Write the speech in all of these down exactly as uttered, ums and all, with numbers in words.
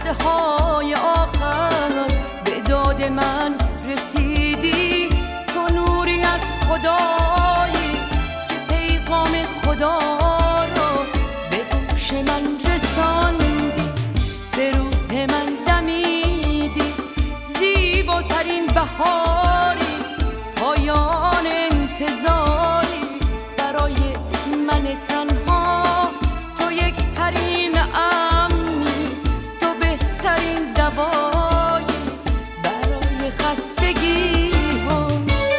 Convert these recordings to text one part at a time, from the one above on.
لحظه های آخر به داد من رسیدی. تو نوری از خدایی که پیغام خدا رو به گوش من رساندی، به روح من دمیدی. زیباترین بهاری، پایان انتظاری برای من تنها. تو یک حریم امنی، تو بهترین دوایی برای خستگی ها.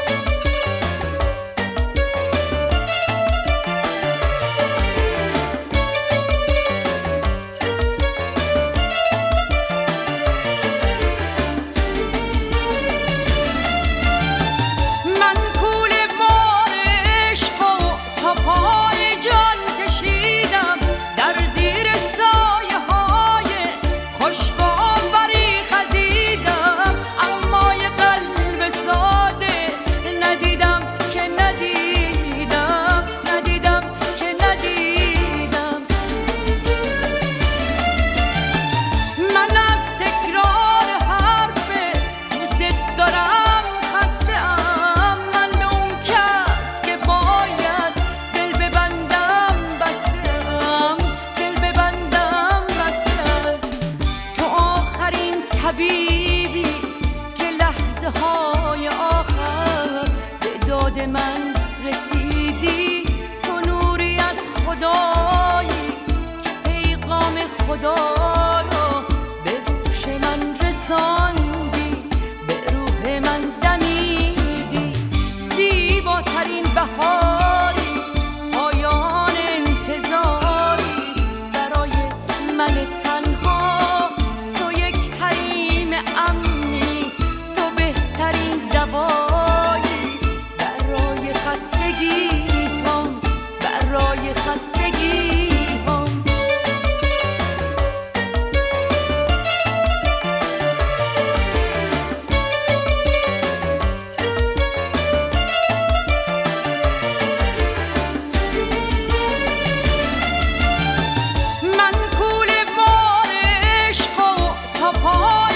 حبیبی که لحظه های آخر به داد من رسیدی. تو نوری از خدایی که پیغام خدا رو به گوش من رساندی، به روح من دمیدی. زیباترین بهاری، پایان انتظاری برای من تنها. امنی، تو بهترین دوایی برای خستگی هم، برای خستگی هم. من کول بار عشق و تا پای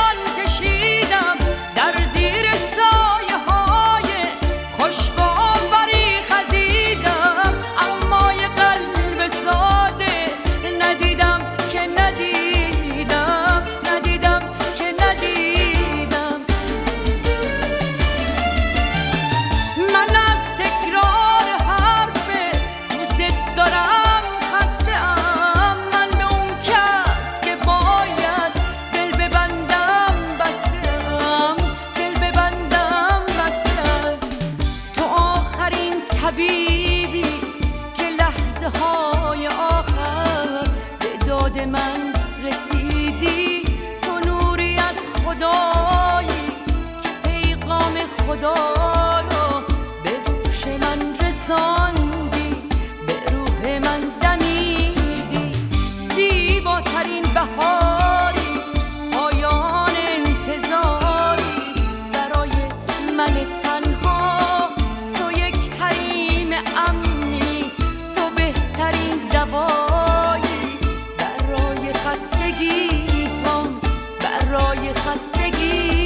حبیبی که لحظه های آخر به داد من رسیدی. تو نوری از خدایی که پیغام خدا رو به گوش من رساندی، به روح من دمیدی. زیباترین بهاری، پایان انتظاری برای من تنها. امنی، تو بهترین دوایی برای خستگی هم، برای خستگی